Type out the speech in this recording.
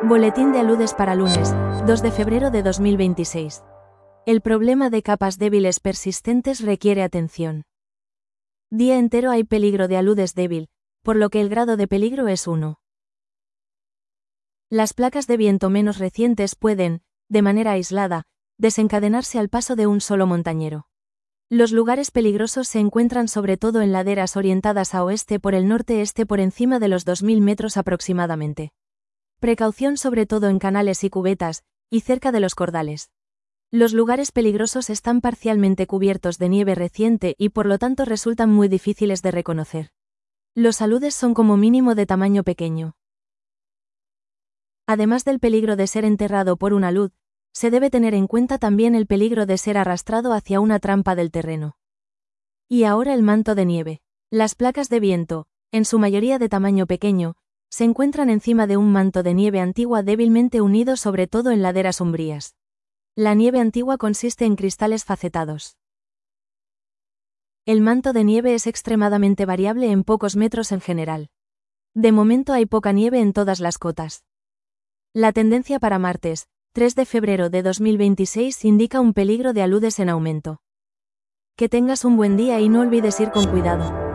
Boletín de aludes para lunes, 2 de febrero de 2026. El problema de capas débiles persistentes requiere atención. Día entero hay peligro de aludes débil, por lo que el grado de peligro es 1. Las placas de viento menos recientes pueden, de manera aislada, desencadenarse al paso de un solo montañero. Los lugares peligrosos se encuentran sobre todo en laderas orientadas a oeste por el norte-este por encima de los 2000 metros aproximadamente. Precaución sobre todo en canales y cubetas, y cerca de los cordales. Los lugares peligrosos están parcialmente cubiertos de nieve reciente y por lo tanto resultan muy difíciles de reconocer. Los aludes son como mínimo de tamaño pequeño. Además del peligro de ser enterrado por un alud, se debe tener en cuenta también el peligro de ser arrastrado hacia una trampa del terreno. Y ahora el manto de nieve. Las placas de viento, en su mayoría de tamaño pequeño, se encuentran encima de un manto de nieve antigua débilmente unido sobre todo en laderas umbrías. La nieve antigua consiste en cristales facetados. El manto de nieve es extremadamente variable en pocos metros en general. De momento hay poca nieve en todas las cotas. La tendencia para martes, 3 de febrero de 2026 indica un peligro de aludes en aumento. Que tengas un buen día y no olvides ir con cuidado.